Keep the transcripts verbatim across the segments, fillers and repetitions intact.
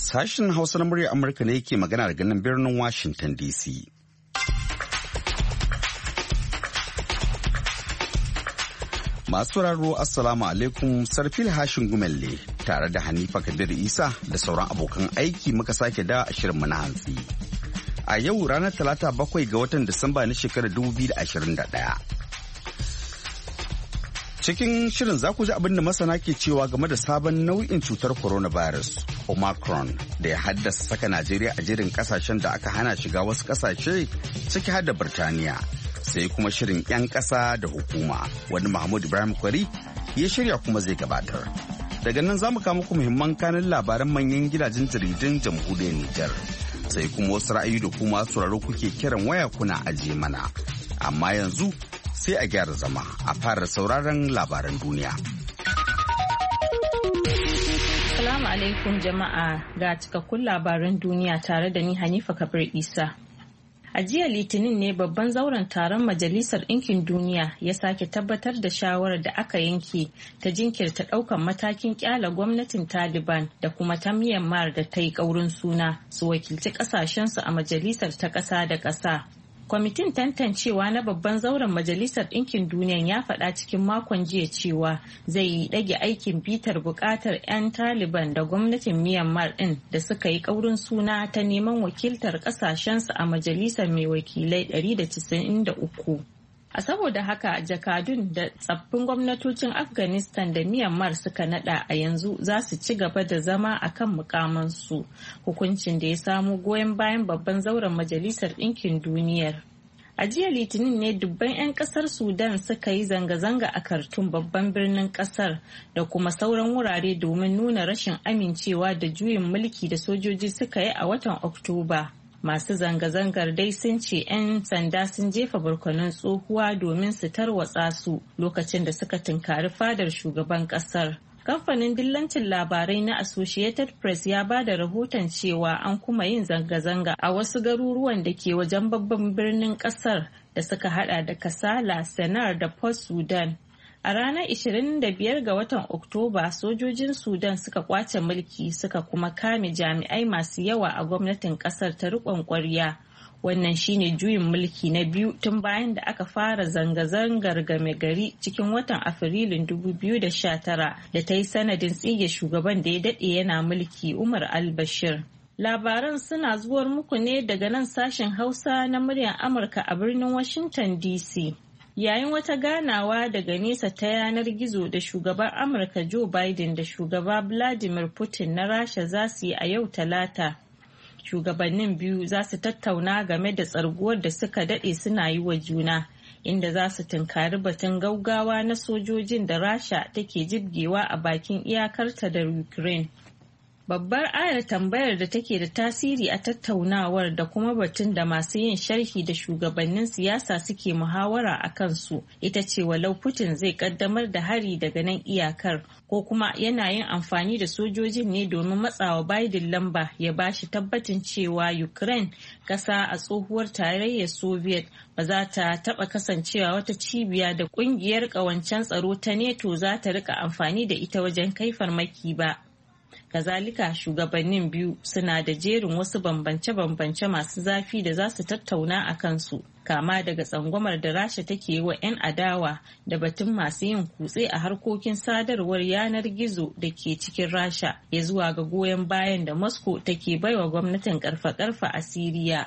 Sashen Hausa na murya Amurka ne yake magana daga nan birnin Washington D C. Masu sauraro Assalamu alaikum, Sarfil Hashin Gumelle tare da Hanifa Kabir Isa da sauran abokan aiki muka sake da shirinmu na hantsi. A yau ranar Talata bakwai ga watan Disamba na shekarar dubu biyu da ashirin da ɗaya. Cikin shirin za ku ji abin da masana ke cewa game da sabon nau'in cutar coronavirus, Omicron, da ya haddasa saka Najeriya a jerin kasashen da aka hana shiga wasu kasashe ciki har da Birtaniya. Sai kuma shirin 'yan ƙasa da hukuma, wani Mahmud Ibrahim Kwari ya shirya kuma zai gabatar. Daga nan za mu kawo muku muhimman kanin labaran manyan gidajen jaridun jamhuriyar Nijar. Sai kuma wasu ra'ayi da kuma sauraro kuke kiran waya kuna ajiye mana. Amma yanzu sai a gyara zama a fara sauraron labaran duniya. Assalamu alaikum jama'a, ga cikakkun labaran duniya tare da ni Hanifa Kabir Isa. A jiya Litinin ne babban zauren taron Majalisar Ɗinkin Duniya ya sake tabbatar da shawarar da aka yanke ta jinkirta ɗaukan matakin kyala gwamnatin Taliban da kuma ta Myanmar da ta yi ƙaurin suna su wakilci ƙasashensu a majalisar ta ƙasa da ƙasa. Kwamitin tantancewa na babban zauren Majalisar Ɗinkin Duniya ya faɗa cikin makon jiya cewa zai yi ɗage aikin bitar buƙatar 'yan Taliban da gwamnatin Myanmar ɗin da suka yi ƙaurin suna ta neman wakiltar ƙasashensu a majalisar mai wakilai ɗari da casa'in da uku. A saboda haka jakadun da tsaffin gwamnatocin Afghanistan da Myanmar suka nada a yanzu za su ci gaba da zama a kan mukamansu, hukuncin da ya samo goyon bayan babban zauren Majalisar Ɗinkin Duniyar. A jiya Litinin ne dubban 'yan kasar Sudan suka yi zanga-zanga a Khartoum, babban birnin kasar, da kuma sauran wurare domin nuna rashin amincewa da juyin mulki da sojoji suka yi a watan Oktoba. Masu zanga-zangar dai sun ce 'yan sanda sun jefa barkonon tsohuwa domin su tarwatsa su lokacin da suka tunkari fadar shugaban kasar. Kamfanin dillancin labarai na Associated Press ya ba da rahoton cewa an kuma yin zanga-zanga a wasu garuruwan da ke wajen babban birnin kasar da suka hada da Kasala, Sennar da Port Sudan. A ranar ishirin da biyar ga watan Oktoba, sojojin Sudan suka kwace mulki suka kuma kame jami'ai masu yawa a gwamnatin kasar ta riƙon ƙwarya. Wannan shine juyin mulki na biyu tun bayan da aka fara zanga-zangar game gari cikin watan Afrilun dubu biyu da sha tara da ta yi sanadin tsige shugaban da ya daɗe yana mulki, Umar al-Bashir. Labaran suna zuwar muku ne daga nan sashen Hausa na muryar Amurka a birnin Washington D C. Yayin wata ganawa daga nesa ta yanar gizo da shugaban Amurka Joe Biden da shugaba Vladimir Putin na Rasha za su yi a yau Talata. Shugabannin biyu za su tattauna game da tsarguwar da suka daɗe suna yi wa juna, inda za su tunkari batun gaugawa na sojojin da Rasha take jibgewa a bakin iyakarta da Ukraine. Babbar ayar tambayar da take da tasiri a tattaunawar da kuma batun da masu yin sharhi da shugabannin siyasa suke muhawara a kansu ita ce walau Putin zai kaddamar da hari daga nan iyakar ko kuma yana yin amfani da sojojin ne domin matsawa Biden lamba ya bashi tabbacin cewa Ukraine, ƙasa a tsohuwar tarayyar Soviet, ba za ta taɓa kasancewa wata cibiya da ƙungiyar ƙawancen tsaro ta NATO za ta rika amfani da ita wajen kai farmaki ba. Kazalika shugabannin biyu suna da jerin wasu bambance-bambance masu zafi da za su tattauna a kansu, kama daga tsangwamar da Rasha take yi wa 'yan adawa da batun masu yin kutse a harkokin sadarwar yanar gizo da ke cikin Rasha, ya zuwa ga goyon bayan da Moscow take baiwa gwamnatin karfa-karfa a Siriya.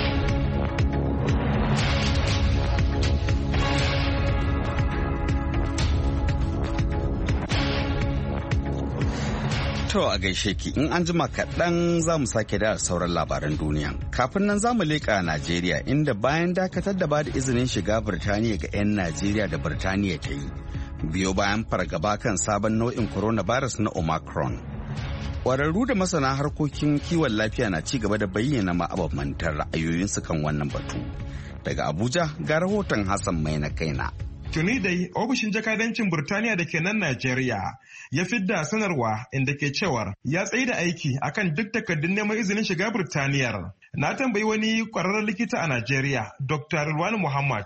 To a gaishe ki, in an jima kaɗan za mu sake da sauran labaran duniya. Kafin nan za mu leƙa Najeriya, inda bayan dakatar da ba da izinin shiga Birtaniya ga 'yan Najeriya da Birtaniya ta yi, biyo bayan fargaba kan sabon nau'in coronavirus na Omicron. Ƙwararru da masana harkokin kiwon lafiya na ci gaba da bayyana ma'abamantar ra'ayoyinsu kan wannan batu. Daga Abuja ga rahoton Hassan Mai na kaina. Tuni dai ofishin jakadancin Burtaniya da ke nan Najeriya ya fidda sanarwa inda ke cewar ya tsaye da aiki akan duk takardun neman izinin shiga Burtaniyar. Na tambayi wani kwararren likita a Najeriya, Doctor Rilwan Muhammad,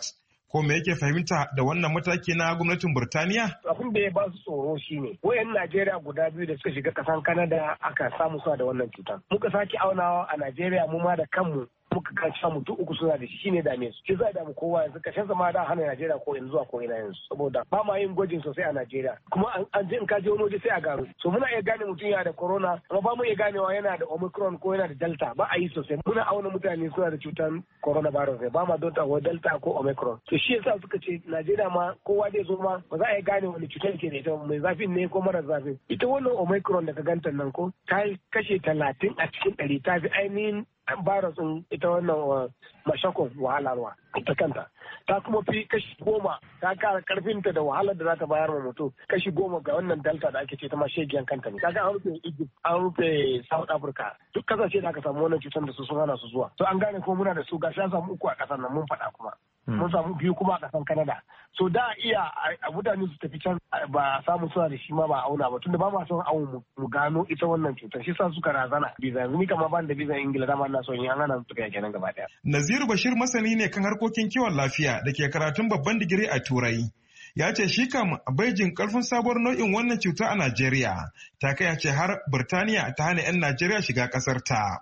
Ko me yake fahimta da wannan mataki na gwamnatin Burtaniya? Abin da ya ba su tsoro shine wayan Najeriya guda biyu da suka shiga kasan Canada aka samu suna da wannan cutar. Muka sake aunawa a Najeriya mu ma da kanmu muka ga cewa mutum uku suna da shi shine dame su. Shi zai damu kowa yanzu kashin zama da hana Najeriya ko yanzu zuwa ko ina yanzu saboda ba ma yin gwajin sosai a Najeriya. Kuma an je in ka je wani waje sai a gano. So muna iya gane mutum yana da corona amma ba mu iya ganewa yana da Omicron ko yana da Delta ba a yi sosai. Muna auna mutane suna da cutar coronavirus ne ba ma don ta Delta ko Omicron. To shi yasa suka ce Najeriya ma kowa zai zo ma ba za a iya gane wani cutar ke da ita mai zafin ne ko mara zafin. Ita wannan Omicron da ka ganta nan ko ta kashe talatin a cikin ɗari ta fi ainihin virus ɗin ita wannan mashakon wahalarwa ita kanta ta kuma fi kashi goma ta kara karfinta da wahalar da za ta bayar wa mutum kashi goma ga wannan delta da ake ce ta ma shegiyan kanta ne kaga an rufe Egypt an rufe South Africa duk kasashe da aka samu wannan cutar da su sun hana su zuwa to an gane ko muna da su gashi an samu uku a kasar nan mun faɗa kuma mun samu biyu kuma a kasan Canada so da iya a mutane su tafi can ba a samu suna da shi ma ba a auna ba tunda ba ma son awon mu gano ita wannan cutar shi sa suka razana biza yanzu ni kama ban da bizan Ingila dama ina son yi an hana su kai kenan gaba daya. Naziru Bashir masani ne kan harkokin kiwon lafiya da ke karatun babban digiri a Turai. Ya ce shi kam bai jin karfin sabuwar nau'in wannan cuta a Najeriya. Ta kai ya ce har Birtaniya ta hana 'yan Najeriya shiga kasar ta.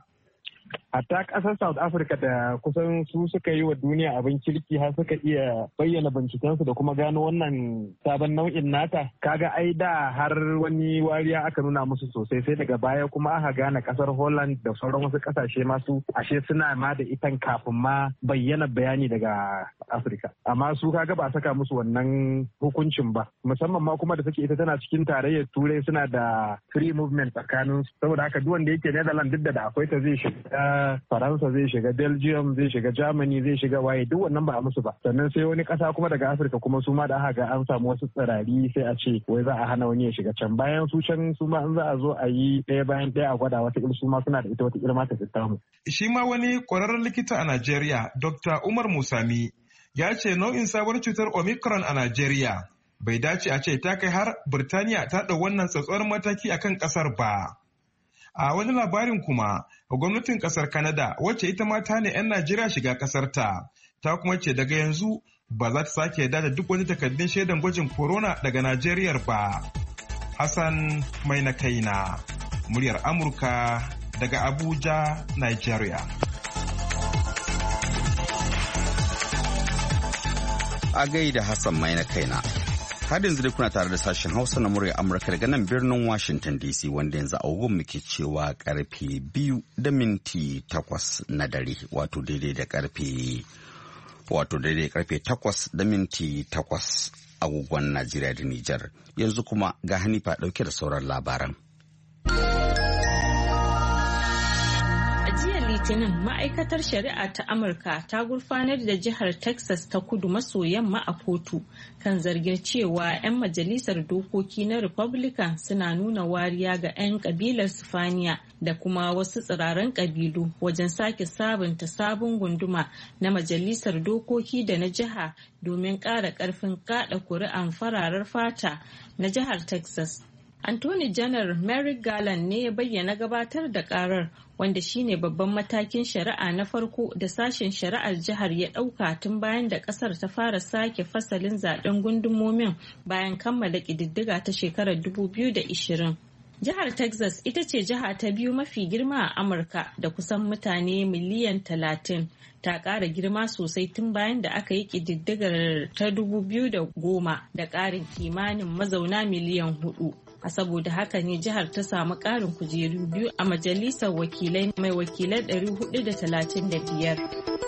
A ta kasar South Africa da kusan su suka yi wa duniya abin kirki har suka iya bayyana bincikensu da kuma gano wannan sabon nau'in nata. Kaga ai da har wani wariya aka nuna musu sosai sai daga baya kuma aka gane kasar Holland da sauran wasu kasashe masu ashe suna ma da itan kafin ma bayyana bayani daga Afirka. Amma su kaga ba saka musu wannan hukuncin ba. Musamman ma kuma da suke ita tana cikin tarayyar Turai suna da free movement tsakanin su. Saboda haka duk wanda yake Netherlands duk da akwai ta zai shiga Faransa zai shiga Belgium zai shiga Germany zai shiga waye duk wannan ba a musu ba sannan sai wani kasa kuma daga Afirka kuma su ma da aka ga an samu wasu tsirari sai a ce wai za a hana wani ya shiga can bayan su can su ma in za a zo a yi ɗaya bayan ɗaya a gwada wata su ma suna da ita wata irma ta mu. Shi ma wani ƙwararren likita a Najeriya Doctor Umar Musami ya ce nau'in sabuwar cutar Omicron a Najeriya bai dace a ce ta kai har Birtaniya ta ɗau wannan tsatsauwar mataki akan ƙasar ba. A wani labarin kuma, gwamnatin kasar Canada wacce ita ma ta ne 'yan Najeriya shiga kasar ta, ta kuma ce daga yanzu ba za ta sake yarda da duk wani takardun shaidan gwajin corona daga Najeriya ba. Hassan mai na kaina, muryar Amurka daga Abuja, Nigeria. A gaida Hassan mai na kaina. Har yanzu dai kuna tare da sashen Hausa na murya Amurka daga nan birnin Washington D C wanda yanzu agogon muke cewa karfe biyu da minti takwas na dare wato daidai da karfe wato daidai karfe takwas da minti takwas agogon Najeriya da Nijar. Yanzu kuma ga Hanifa dauke da sauran labaran. Litinin ma'aikatar shari'a ta Amurka ta gurfanar da jihar Texas ta kudu maso yamma a kotu kan zargin cewa 'yan majalisar dokoki na Republican suna nuna wariya ga 'yan kabilar Sifaniya da kuma wasu tsiraran kabilu wajen sake sabunta sabon gunduma na majalisar dokoki da na jiha domin ƙara ƙarfin kaɗa kuri'an fararar fata na jihar Texas. Anthony Janar Merrick Garland ne ya bayyana gabatar da karar wanda shine babban matakin shari'a na farko da sashen shari'ar jihar ya ɗauka tun bayan da ƙasar ta fara sake fasalin zaben gundumomin bayan kammala ƙididdiga ta shekarar dubu biyu da ishirin. Jihar Texas ita ce jiha ta biyu mafi girma a Amurka da kusan mutane miliyan talatin. Ta ƙara girma sosai tun bayan da aka yi ƙididdigar ta dubu biyu da goma da ƙarin kimanin mazauna miliyan hudu. A saboda haka ne jihar ta samu ƙarin kujeru biyu a majalisar wakilai mai wakilai ɗari hudu da talatin da biyar.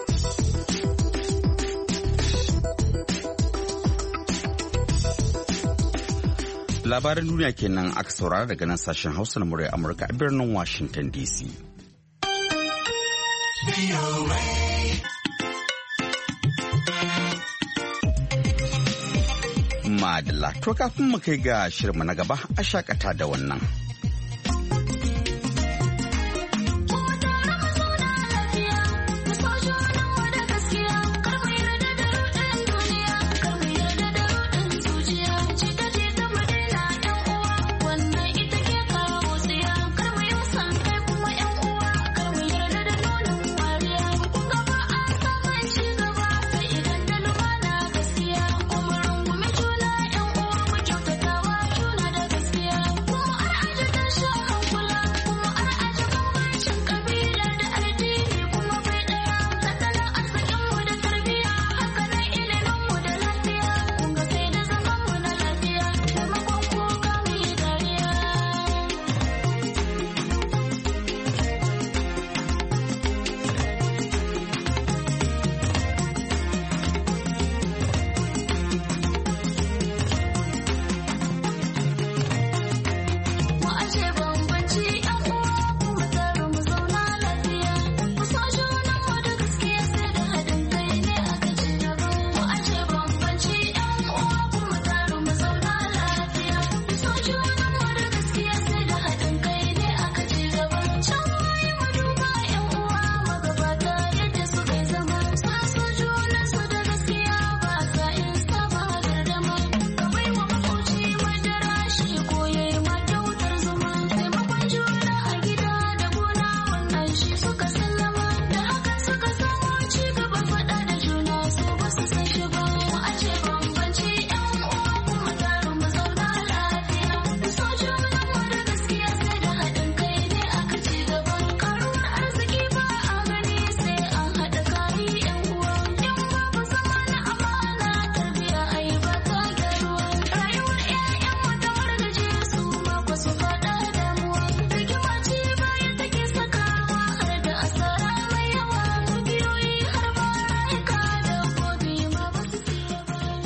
Labaran duniya kenan aka saurara daga nan sashen Hausa na murya Amurka a birnin Washington D C. Madalla, to kafin mu kai ga shirinmu na gaba a shakata da wannan.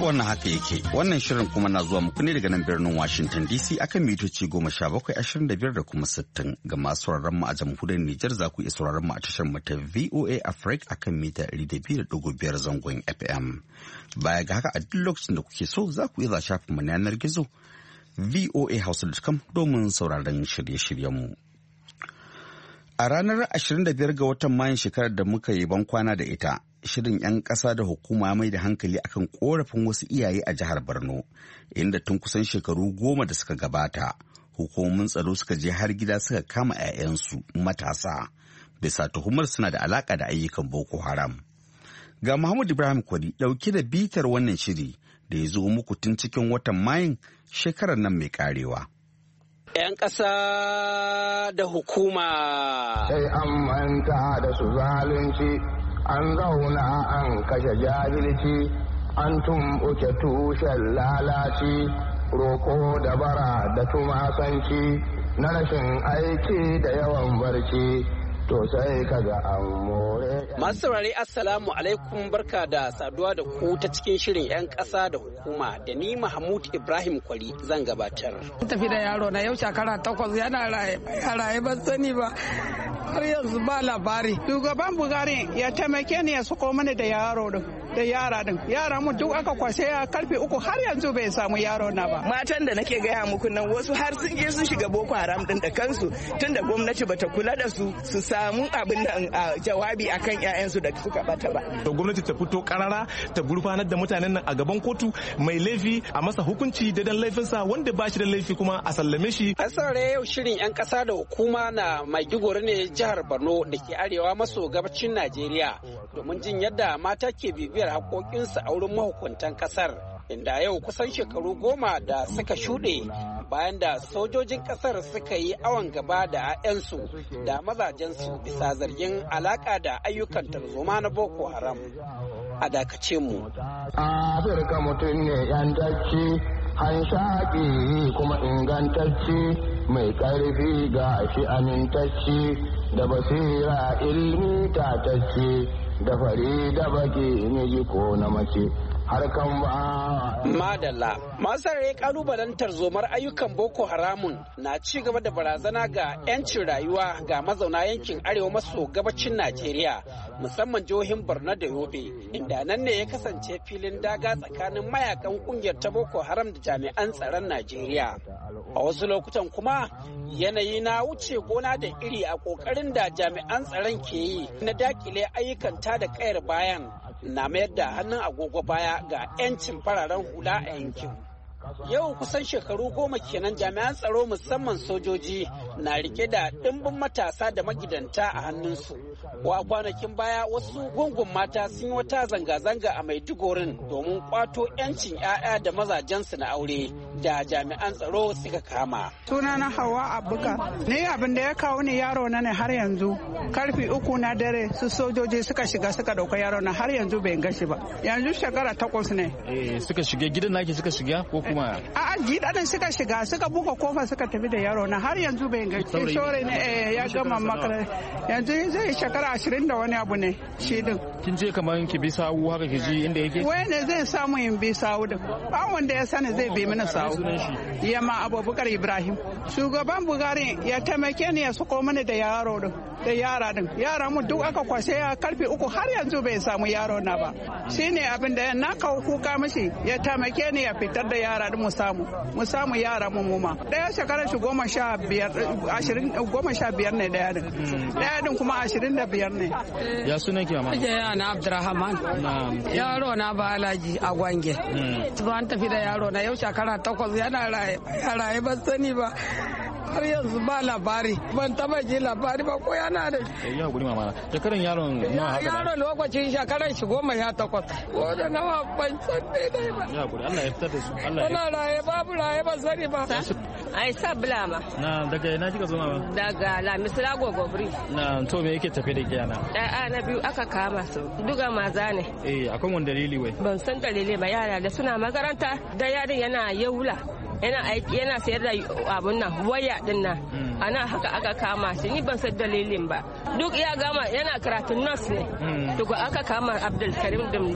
wannan haka yake. Wannan shirin kuma na zuwa muku ne daga nan birnin Washington D C akan mitoci goma sha bakwai ashirin da biyar da kuma sittin. Ga masu sauraron mu a jamhuriyar Nijar za ku iya sauraron mu a tashar mu ta V O A Africa akan mita ɗari da biyu da ɗigo biyar zangon F M. Baya ga haka a duk lokacin da kuke so za ku iya shafin mu na yanar gizo V O A Hausa dot com domin sauraron shirye-shiryen mu. A ranar ashirin da biyar ga watan Mayun shekarar da muka yi ban kwana da ita, shirin 'yan ƙasa da hukuma mai da hankali akan korafin wasu iyaye a jihar Borno, inda tun kusan shekaru goma da suka gabata, hukumomin tsaro suka je har gida suka kama 'ya'yansu matasa, bisa tuhumar suna da alaƙa da ayyukan Boko Haram. Ga Muhammad Ibrahim Kwari ɗauke da bitar wannan shiri da ya zo muku tun cikin watan Mayun shekarar nan mai karewa. 'Yan ƙasa da hukuma. Sai an manta da su zalunci, an zauna an kashe jahilci, an tumɓuke tushen lalaci, roƙo da bara da tumasanci, na rashin aiki da yawan barci. To sai kaga an more. Masu saurare Assalamu alaikum, barka da saduwa da ku ta cikin shirin 'yan ƙasa da hukuma da ni Mahmud Ibrahim Kwari zan gabatar. Tafi da yaro na yau shekara takwas yana raye raye ban sani ba har yanzu ba labari. Shugaban Bugari ya taimake ni ya sako mani da yaro din da yara din. Yara mu duk aka kwashe ya karfe uku har yanzu bai samu yaro na ba. Matan da nake gaya muku nan wasu har sun je sun shiga Boko Haram din da kansu tunda gwamnati bata kula da su su samu abin nan jawabi akan 'ya'yansu da suka bata ba. To gwamnati ta fito karara ta gurfanar da mutanen nan a gaban kotu, mai laifi a masa hukunci da dan laifinsa, wanda ba shi da laifi kuma a sallame shi. A saurare yau shirin 'yan ƙasa da hukuma na Maiduguri ne jihar Borno da ke arewa maso gabacin Najeriya domin jin yadda mata ke bibiyar haƙoƙinsu a wurin mahukuntan ƙasar. Inda yau kusan shekaru goma da suka shuɗe bayan da sojojin ƙasar suka yi awon gaba da 'ya'yansu da mazajensu bisa zargin alaƙa da ayyukan tarzoma na Boko Haram. A dakace mu. Afirka mutum ne 'yantacci, hanshaƙi kuma ingantacci, mai ƙarfi ga shi amintacci, da basira ilmi tatacci, da fari da baki miji ko na mace. Harkan ba. Madalla, masu rarrai kalubalen tarzomar ayyukan Boko Haramun na ci gaba da barazana ga 'yancin rayuwa ga mazauna yankin arewa maso gabacin Najeriya, musamman jihohin Borno da Yobe, inda nan ne ya kasance filin daga tsakanin mayakan kungiyar ta Boko Haram da jami'an tsaron Najeriya. A wasu lokutan kuma yanayi na wuce gona da iri a kokarin da jami'an tsaron ke yi na dakile ayyukan ta da kayar bayan na mayar da hannun agogo baya ga 'yancin fararen hula a yankin. Yau kusan shekaru goma kenan jami'an tsaro musamman sojoji na rike da ɗimbin matasa da magidanta a hannunsu. Wa kwanakin baya wasu gungun mata sun yi wata zanga-zanga a Maidugurin domin kwato 'yancin 'ya'ya da mazajensu na aure da jami'an tsaro suka kama. Sunana Hawa Abuka. Ni abin da ya kawo ni yaro na ne har yanzu. Karfe uku na dare su sojoji suka shiga suka dauka yaro na har yanzu bai gashi ba. Yanzu shekara takwas ne. Eh suka shiga gidan naki suka shiga ko kuma? A'a gidan suka shiga suka buga kofa suka tafi da yaro na har yanzu bai gashi. Sore ne eh ya gama makara. Yanzu zai shekara ashirin da wani abu ne shi din. Kin je kamar ki bi sawu haka ki ji inda yake? Wai ne zai samu in bi sawu din. Ba wanda ya sani zai bi mana sawu. Yamma Abubakar Ibrahim. Shugaban Bugari ya taimake ni ya sako mani da yaro din. Da yara din. Yara mu duk aka kwashe ya karfe uku har yanzu bai samu yaro na ba. Shine abin da na kawo kuka mishi ya taimake ni ya fitar da yara din mu samu. Mu samu yara mu muma. Daya shekarar shi goma sha biyar ashirin goma sha biyar ne daya din. Daya din kuma ashirin da biyar ne. Ya sunan ki mama? Ya na Abdurrahman. Yaro na ba Alhaji a Gwange. Ban tafi da yaro na yau shekara takwas yana raye raye ban sani ba. Har yanzu ba labari ban taba ji labari ba ko yana da ya guri mama shekaran yaron nawa haka yaron lokacin shekaran shi goma ya takwas ko da nawa ban san dai ba ya guri Allah ya fitar da su Allah ya raye babu raye ban sani ba ai sabla ma na daga ina kika zo mama daga Lamisla Gogobri na to me yake tafe da kiyana da'a na biyu aka kama su duga maza ne eh akwai wani dalili wai ban san dalili ba yara da suna makaranta da yarin yana yaula yana aiki yana sayar da abun nan waya din nan ana haka aka kama shi ni ban san dalilin ba duk ya gama yana karatun nurse ne to aka kama Abdul Karim din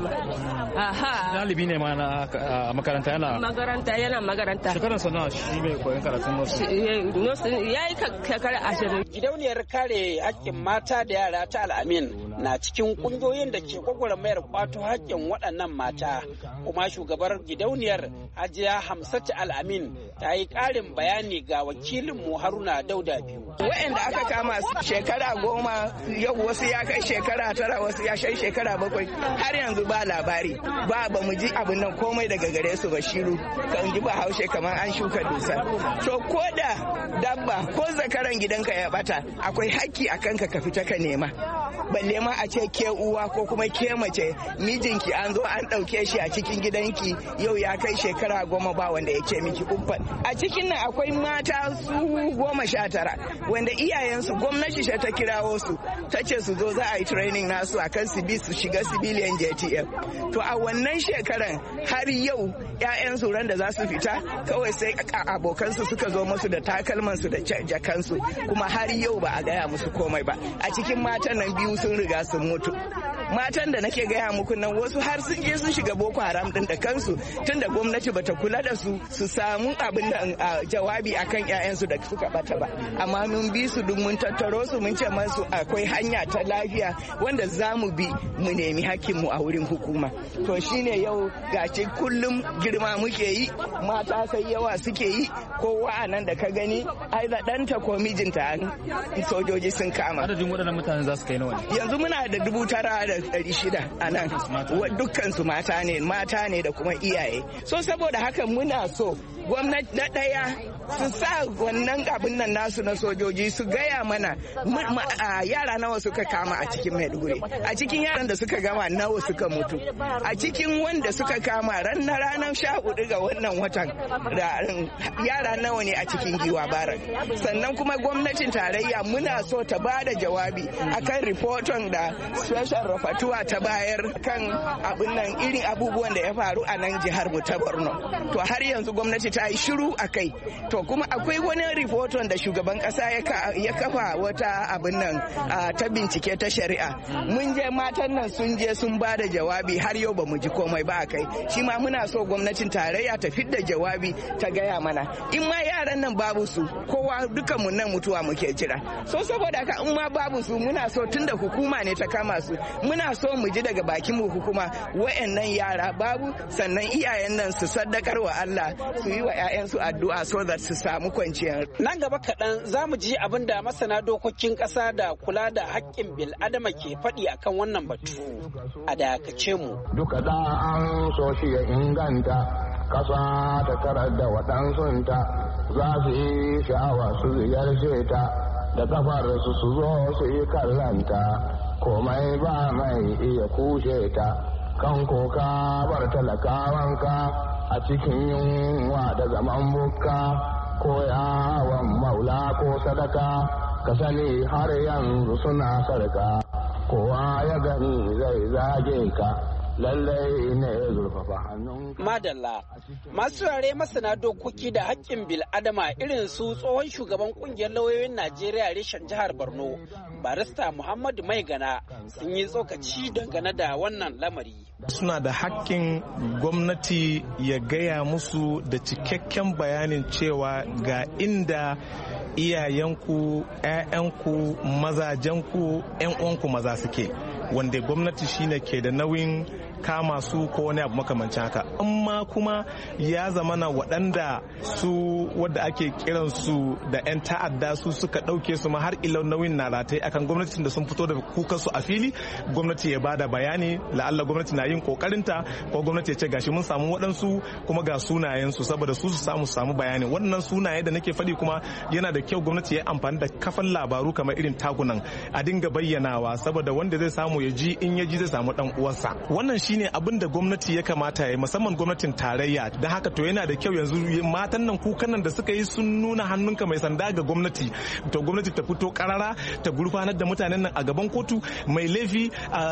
aha dalibi ne ma na makaranta yana makaranta yana makaranta shekaran sana shi mai koyon karatun wasu yayi kakar ashirin. Gidauniyar kare haƙƙin mata da yara ta Al-Amin na cikin kungiyoyin da ke gwagwarmayar kwato haƙƙin waɗannan mata, kuma shugabar gidauniyar Hajiya Hamsatu Al-Amin ta yi ƙarin bayani ga wakilinmu Haruna Dauda biyu. Waɗanda aka kama shekara goma yau wasu ya kai shekara tara wasu ya kai shekara bakwai har yanzu ba labari ba ba mu ji abin nan komai daga gare su ba shiru kan ji ba haushe kamar an shuka dusa. To ko da dabba ko zakaran gidanka ya bata akwai haƙƙi a kanka ka fita ka nema. Balle ma a ce ke uwa ko kuma ke mace mijinki an zo an ɗauke shi a cikin gidanki yau ya kai shekara goma ba wanda ya ce miki uffan. A cikin nan akwai mata su goma sha tara wanda iyayensu gwamnati ce ta kirawo su ta ce su zo za a yi training nasu akan su bi su shiga civilian J T F. To a wannan shekaran har yau ƴaƴansu ran da za su fita kawai sai abokansu suka zo musu da takalmansu da jakansu kuma har yau ba a gaya musu komai ba. A cikin matan nan biyu sun riga sun mutu. Matan da nake gaya muku nan wasu har sun je sun shiga Boko Haram din da kansu tunda gwamnati bata kula da su su samu abin da jawabi akan ƴaƴansu da suka bata ba. Amma mun bi su duk mun tattaro su mun ce masu akwai hanya ta lafiya wanda za mu bi mu nemi hakkinmu a wurin hukuma. To shine yau gashi kullum girma muke yi mata sai yawa suke yi kowa a nan da ka gani ai da ɗanta ko mijinta sojoji sun kama. Adadin waɗannan mutane za su kai nawa? Yanzu muna da dubu tara da ɗari shida a nan dukkan su mata ne mata ne da kuma iyaye. So saboda haka muna so gwamnati na ɗaya su sa wannan abin nan nasu na sojoji su gaya mana yara nawa suka kama a cikin Maiduguri, a cikin yaran da suka gama nawa suka mutu, a cikin wanda suka kama ran na ranar sha hudu ga wannan watan da yara nawa ne a cikin Giwa Barak. Sannan kuma gwamnatin tarayya muna so ta ba da jawabi akan rifoton da special rafatuwa ta bayar kan abin nan irin abubuwan da ya faru a nan jihar mu ta Borno. To har yanzu gwamnati ta yi shiru a kai. To kuma akwai wani rifoton da shugaban kasa ya kafa wata abin nan ta bincike ta shari'a. Mun je matan nan sun je sun ba da jawabi har yau ba mu ji komai ba a kai. Shi ma muna so gwamnatin tarayya ta fidda jawabi ta gaya mana. In ma yaran nan babu su kowa dukan mu nan mutuwa muke jira. So saboda haka in ma babu su muna so tunda hukuma ne ta kama su muna so mu ji daga bakin mu hukuma wayannan yara babu sannan iyayen nan su saddakar wa Allah su yi wa 'ya'yansu addu'a so that su samu kwanciyar. Nan gaba kaɗan za mu ji abin da masana dokokin ƙasa da kula da haƙƙin bil'adama ke faɗi akan wannan batu. A dakace mu. Duka da an so shi ya inganta ƙasa ta tarar da waɗansunta za su yi sha'awa su ziyarce ta da kafar su su zo su yi kallanta komai ba mai iya kushe ta kan koka bar talakawanka a cikin yunwa da zaman bukka ko yawon maula ko sadaka ka sani har yanzu suna sarka kowa ya gani zai zage ka lallai ne zurfafa hannun. Madalla, masu rare masana dokoki da haƙƙin bil'adama irin su tsohon shugaban ƙungiyar lauyoyin Najeriya reshen jihar Borno, barista Muhammadu Maigana sun yi tsokaci dangane da wannan lamari. Suna da haƙƙin gwamnati ya gaya musu da cikakken bayanin cewa ga inda iyayenku, 'ya'yanku, mazajenku, 'yan uwanku maza suke, wanda gwamnati shine ke da nauyin kama su ko wani abu makamancin haka. Amma kuma ya zamana waɗanda su wadda ake kiran su da 'yan ta'adda su suka ɗauke su ma har ilau nauyin na ratai akan gwamnatin da sun fito da kukan su a fili, gwamnati ya bada bayani, la'alla gwamnati na yin kokarinta ko gwamnati ya ce gashi mun samu waɗansu kuma ga sunayen su saboda su su samu samu bayani. Wannan sunaye da nake faɗi kuma yana da kyau gwamnati ya amfani da kafan labaru kamar irin tagunan a dinga bayyanawa saboda wanda zai samu ya ji in ya ji zai samu dan uwarsa. Wannan shine abin da gwamnati ya kamata ya yi, musamman gwamnatin tarayya. Da haka to yana da kyau yanzu matan nan kukan nan da suka yi sun nuna hannunka mai sanda ga gwamnati, to gwamnati ta fito karara ta gurfanar da mutanen nan a gaban kotu, mai laifi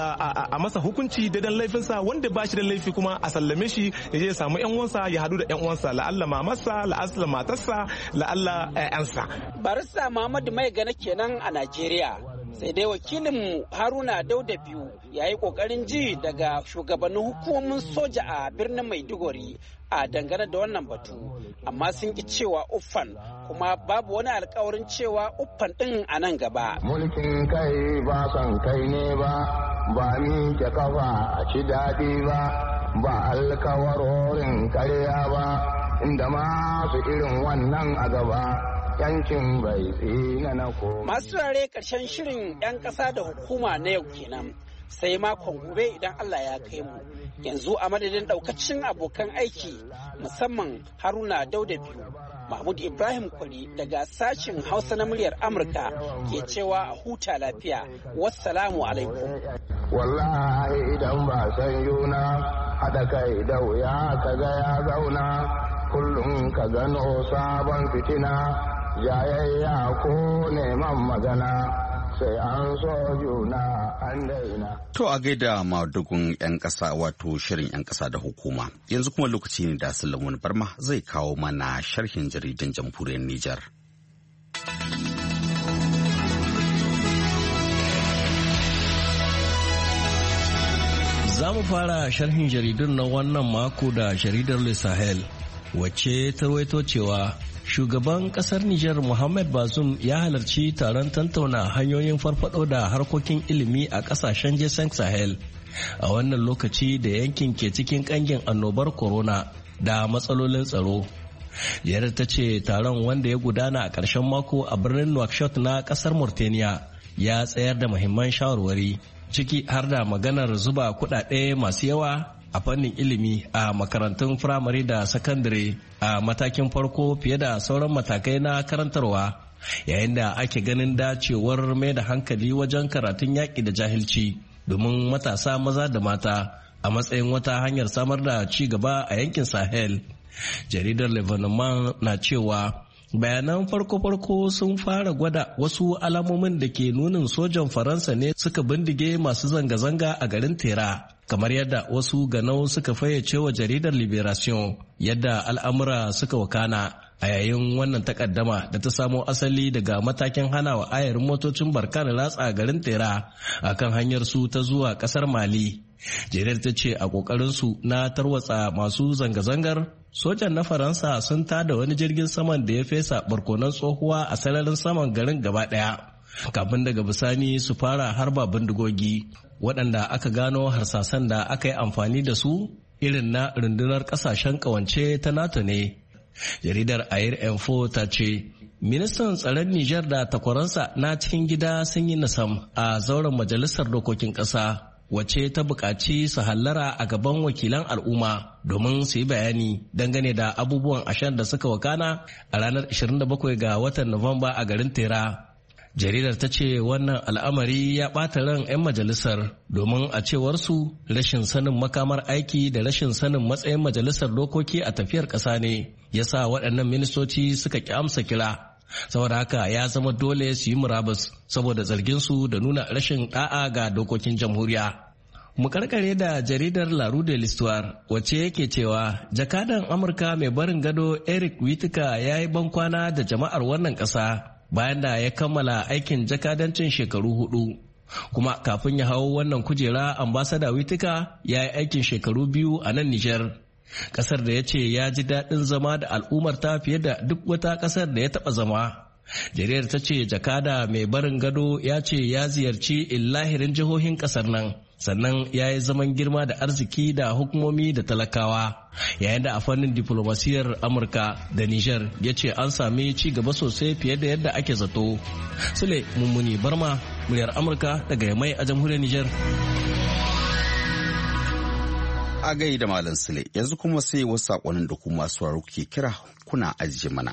a masa hukunci da dan laifinsa, wanda ba shi da laifi kuma a sallame shi ya je ya samu yan uwansa ya hadu da yan uwansa, la'alla mamarsa, la'alla matarsa, la'alla ƴaƴansa. Barista Muhammadu Maigana kenan a Najeriya. sai dai wakilinmu Haruna Dauda biyu ya yi ƙoƙarin ji daga shugabannin hukumomin soja a birnin Maiduguri a dangane da wannan batu, amma sun ki cewa uffan, kuma babu wani alkawarin cewa uffan ɗin a nan gaba. Mulkin kai ba son kai ne ba, ba ni ke kafa a ci daɗi ba, ba alkawarorin karya ba, inda masu irin wannan a gaba. Yankin bai tsina na koma. Masu rare ƙarshen shirin 'yan ƙasa da hukuma na yau kenan. Sai makon gobe idan Allah ya kai mu. Yanzu a madadin ɗaukacin abokan aiki musamman Haruna Dauda biyu, Mahmud Ibrahim Kwari daga sashin Hausa na muryar Amurka ke cewa a huta lafiya. Wassalamu alaikum. Wallahi idan ba san yuna haɗa kai da wuya ka ga ya zauna kullum ka gano sabon fitina. Jayayya ko neman magana sai an so juna an daina. To a gaida madugun 'yan ƙasa wato shirin 'yan ƙasa da hukuma. Yanzu kuma lokaci ne da Sulaiman Barma zai kawo mana sharhin jaridan jamhuriyar Nijar. Za mu fara sharhin jaridun na wannan mako da jaridar Le Sahel, wacce ta rawaito cewa shugaban kasar Nijar Muhammad Bazoum ya halarci taron tantauna hanyoyin farfado da harkokin ilimi a kasashen G cinq Sahel a wannan lokaci da yankin ke cikin kangin annobar corona da matsalolin tsaro. Jihar ta ce taron wanda ya gudana a ƙarshen mako a birnin Nouakchott na kasar Mauritania ya tsayar da muhimman shawarwari ciki har da maganar zuba kuɗaɗe masu yawa a fannin ilimi a makarantun firamare da sakandare a matakin farko fiye da sauran matakai na karantarwa, yayin da ake ganin dacewar mai da hankali wajen karatun yaƙi da jahilci domin matasa maza da mata a matsayin wata hanyar samar da ci gaba a yankin Sahel. Jaridar Lebanon na cewa bayanan farko-farko sun fara gwada wasu alamomin da ke nunin sojan Faransa ne suka bindige masu zanga-zanga a garin Tera. Kamar yadda wasu ganau suka fayyace wa jaridar Liberation yadda al'amura suka wakana a yayin wannan takaddama da ta samo asali daga matakin hana wa ayarin motocin barka da latsa garin Tera a kan hanyar su ta zuwa kasar Mali. Jaridar ta ce a ƙoƙarinsu na tarwatsa masu zanga-zangar, sojan na Faransa sun tada wani jirgin saman da ya fesa barkonan tsohuwa a sararin saman garin gaba ɗaya, kafin daga bisani su fara harba bindigogi waɗanda aka gano harsasan da aka yi amfani da su irin na rundunar ƙasashen ƙawance ta NATO ne. Jaridar Air Info ta ce, ministan tsaron Nijar da takwaransa na cikin gida sun yi nasam a zauren majalisar dokokin ƙasa, wacce ta buƙaci su hallara a gaban wakilan al'umma domin su yi bayani dangane da abubuwan ashar da suka wakana a ranar ashirin da bakwai ga watan Nuwamba a garin Tera. Jaridar ta ce wannan al'amari ya ɓata ran 'yan majalisar domin a cewar su rashin sanin makamar aiki da rashin sanin matsayin majalisar dokoki a tafiyar ƙasa ne ya sa waɗannan ministoci suka ƙi amsa kira. Saboda haka ya zama dole su yi murabus saboda zargin su da nuna rashin ɗa'a ga dokokin jamhuriya. Mu karkare da jaridar La Rue de l'Histoire wacce yake cewa jakadan Amurka mai barin gado Eric Whitaker ya yi bankwana da jama'ar wannan ƙasa bayan da ya kammala aikin jakadancin shekaru hudu. Kuma kafin ya hau wannan kujera, ambasada Whitaker ya yi aikin shekaru biyu a nan Nijar. Kasar da ya ce ya ji daɗin zama da al'ummar ta fiye da duk wata kasar da ya taɓa zama. Jaridar ta ce jakada mai barin gado ya ce ya ziyarci illahirin jihohin kasar nan, sannan ya yi zaman girma da arziki da hukumomi da talakawa, yayin da a fannin diplomasiyar Amurka da Nijar ya ce an sami ci gaba sosai fiye da yadda ake zato. Sule Mummuni Barma, muryar Amurka daga Yamai a jamhuriyar Nijar. A gai da Malam Sule, yanzu kuma sai wasu saƙonin da kuma masu sauraro ke kira kuna ajiye mana.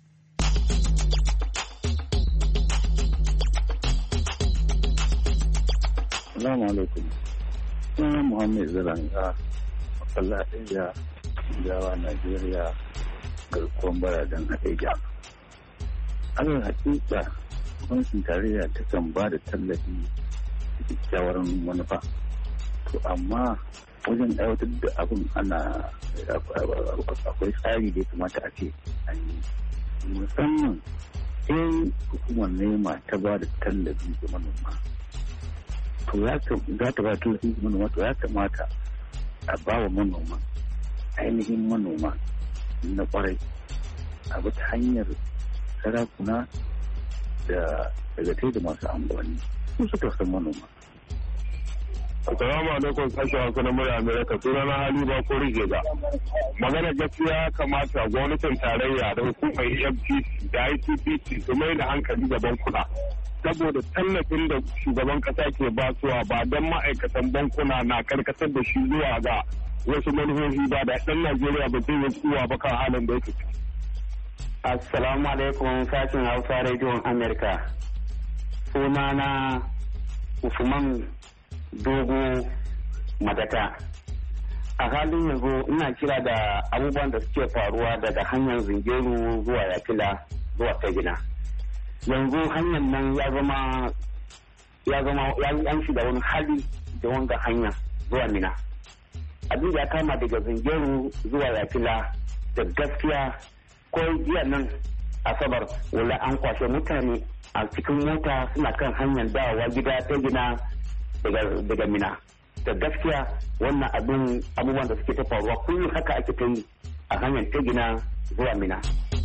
Assalamu alaikum. Suna Muhammad Zalanga, Makalla Adeja, Jawa Najeriya, garkuwan baraden Adeja. Allah hakika, gwamnatin tarayya ta kan ba da tallafi da kyakkyawar manufa. To amma wajen aiwatar da abin ana akwai tsari da ya kamata a ce an yi. Musamman sai hukumar nema ta ba da tallafi ga manoma to ya za ta ba da tallafi ga manoma to ya kamata a ba wa manoma ainihin manoma na kwarai a ta hanyar sarakuna da daga da masu amfani su suka san manoma. Assalamu alaikum sashen Hausa na murya Amerika suna na hali ba ko rige ba. Magana gaskiya kamata gwamnatin tarayya da hukumar E F C C da I C P C su mai da hankali da bankuna. Saboda tallafin da shugaban kasa ke basuwa ba don ma'aikatan bankuna na karkatar da shi zuwa ga wasu manufofi ba da ɗan Najeriya ba zai yi tsuwa ba kan halin da yake ciki. Assalamu alaikum sashen Hausa rediyon Amerika. Suna na Usman Dogo Madata. A halin yanzu ina kira da abubuwan da suke faruwa daga hanyar Zingeru zuwa Yakila zuwa Tagina. Yanzu hanyar nan ya zama ya zama ya an shiga wani hali da wanga hanya zuwa Mina. Abin da ya kama daga Zingeru zuwa Yakila da gaskiya ko jiya nan Asabar wala an kwashe mutane a cikin mota suna kan hanyar dawowa gida ta gina daga Mina. Da gaskiya wannan abin abubuwan da suke ta faruwa kullum haka ake ta yi a hanyar ta gina zuwa Mina.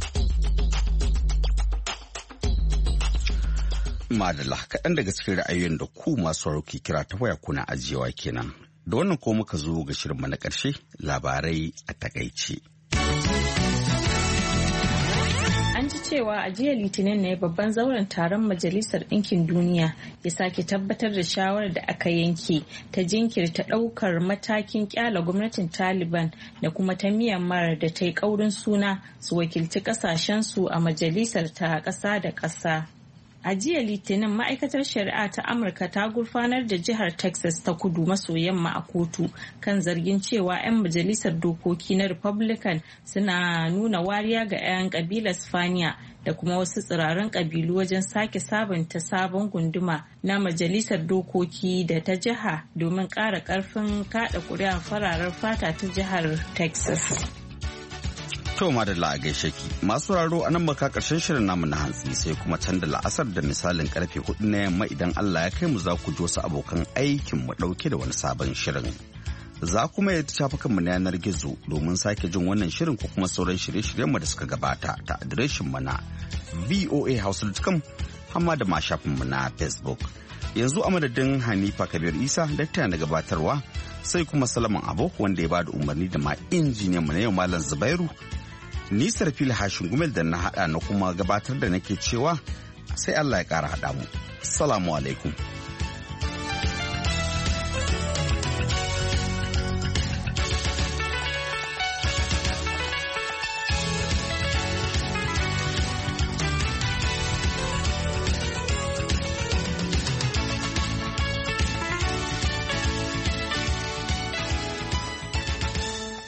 Madalla kaɗan daga cikin ra'ayoyin da ku masu rauki kira ta waya kuna ajiyewa kenan. Da wannan ko muka zo ga shirinmu na ƙarshe labarai a takaice. An ji cewa a jiya Litinin ne babban zauren taron Majalisar Ɗinkin Duniya ya sake tabbatar da shawarar da aka yanke ta jinkirta ɗaukar matakin kyala gwamnatin Taliban da kuma ta Myanmar da ta yi ƙaurin suna su wakilci ƙasashensu a majalisar ta ƙasa da ƙasa. A jiya Litinin ma'aikatar shari'a ta Amurka ta gurfanar da jihar Texas ta kudu maso yamma a kotu kan zargin cewa 'yan majalisar dokoki na Republican suna nuna wariya ga 'yan kabilar Spaniya da kuma wasu tsirarin kabilu wajen sake sabunta sabon gunduma na majalisar dokoki da ta jiha domin ƙara ƙarfin kaɗa ƙuri'ar fararen fata ta jihar Texas. To madalla a gaishe ki masu raro a nan maka karshen shirin namu na hantsi sai kuma can da la'asar da misalin karfe hudu na yamma idan Allah ya kai mu za ku ji wasu abokan aikin mu dauke da wani sabon shirin. Za kuma ya shafukan mu na yanar gizo domin sake jin wannan shirin ko kuma sauran shirye-shiryen mu da suka gabata ta adireshin mu na voa hausa dot com hamma da ma shafin mu na Facebook. Yanzu a madadin Hanifa Kabir Isa da ta na gabatarwa sai kuma Salaman Abo wanda ya bada umarni da ma injiniyan mu na yau Malam Zubairu. Nisar fili hashin gumel da na hada na kuma gabatar da nake cewa sai Allah ya kara hada mu. Salamu alaikum.